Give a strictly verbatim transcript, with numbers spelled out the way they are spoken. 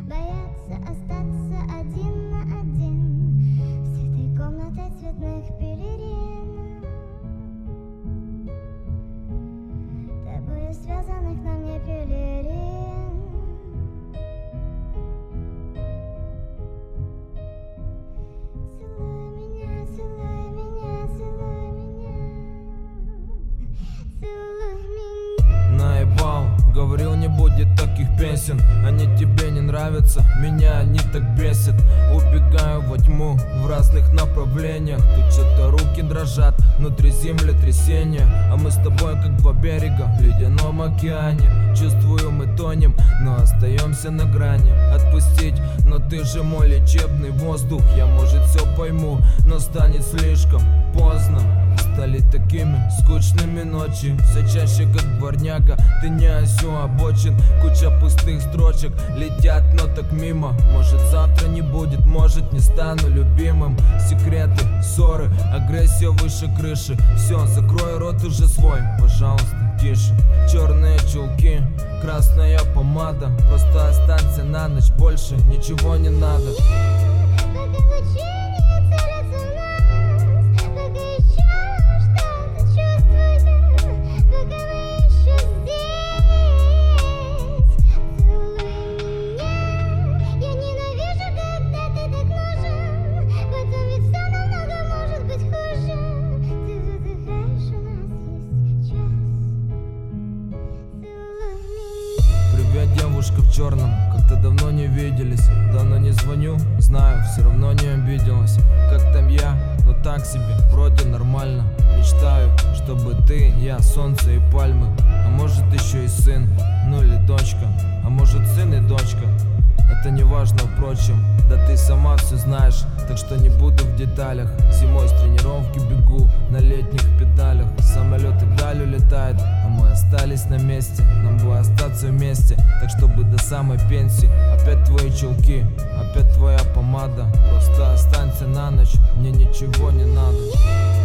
боятся остаться один на один с этой комнатой цветных пелерин, тобою связанных на мне пелерин. Целуй меня, целуй меня, целуй меня, целуй меня. Наебал, говорил, не будет таких песен. Они тебе не нравятся, меня они так бесят. Убегаю во тьму в разных направлениях. Тут что-то руки дрожат, внутри землетрясения. А мы с тобой как два берега в ледяном океане. Чувствую, мы тонем, но остаемся на грани. Отпустить, но ты же мой лечебный воздух. Я, может, все пойму, но станет слишком поздно. Стали такими скучными ночи, все чаще как дворняга. Ты не осю обочин, куча пустых строчек летят, но так мимо. Может, завтра не будет, может, не стану любимым. Секреты, ссоры, агрессия выше крыши. Все, закрой рот уже свой, пожалуйста, тише. Черные чулки, красная помада. Просто останься на ночь, больше ничего не надо. Пока лучи не целятся в нас, пока еще что-то чувствую, пока мы еще здесь. Целуй меня, я ненавижу, когда ты так нужен, потом ведь все намного может быть хуже. Ты выдыхаешь, у нас есть час. Целуй меня. Привет, девушка в черном, как-то давно не виделись. Давно не звоню, знаю, все равно не обиделась. Как там я? Ну так себе, вроде нормально. Мечтаю, чтобы ты, я, солнце и пальмы. А может еще и сын, ну или дочка. А может сын и дочка. Это не важно, впрочем, да ты сама все знаешь. Так что не буду в деталях. Зимой с тренировки бегу на летних педалях. Самолет и вдаль улетает, а мы остались на месте. Нам бы остаться вместе, так чтобы до самой пенсии. Опять твои чулки, опять твоя помада. Просто останься на ночь, мне ничего не надо.